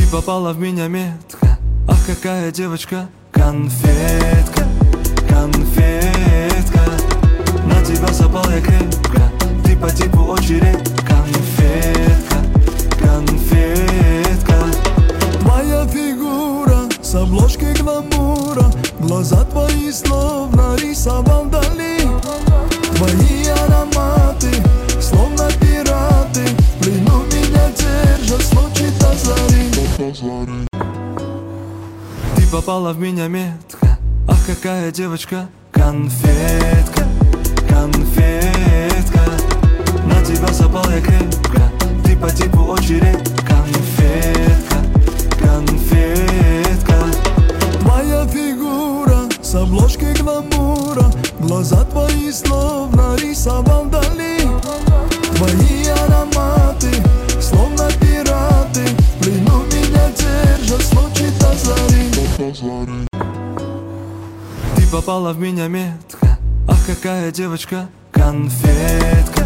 попала в меня метка. Ах, какая девочка, конфетка, конфетка. На тебя запал я крепко, ты по типу очень редко. Конфетка, конфетка. Твоя фигура с обложки гламура, глаза твои словно рисовал Дали. Твои ароматы, словно пираты, в плену меня держат с ночи до зари. Ты попала в меня метка. Ах, какая девочка, конфетка, конфетка. На тебя запал я крепко, ты по типу очень редко. Конфетка, конфетка. Твоя фигура с обложки гламура, глаза твои словно рисовал Дали. Твои ароматы, словно пираты, в плену меня держат с ночи до зари. Ты попала в меня метка. Ах, какая девочка, конфетка,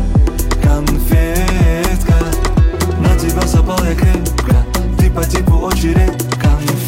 конфетка. На тебя запал я крепко, ты по типу очень редко.